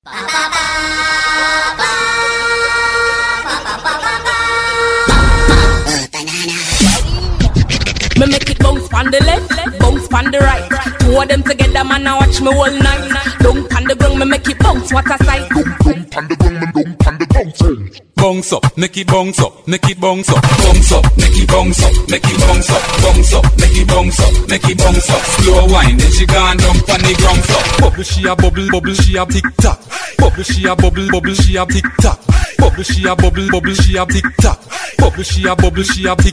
Me make it bounce on the left, bounce on the right. Two of them together, man, I watch me all night. Don't on the ground, me make it bounce, what a sight. Don't on the ground, man, don't on the bounce. Bounce up, make it bounce up, make it bounce up, bounce up, make it bounce up, make it bounce up, bounce up, make it bounce up, make it bounce up. Slow wine, then she gone down on the ground floor. Bubble she a bubble, bubble she a tick tock. Bubble she a bubble, bubble she a tick tock. Bubble she a bubble, bubble she a tick tock. Bubble she a bubble, she a tick.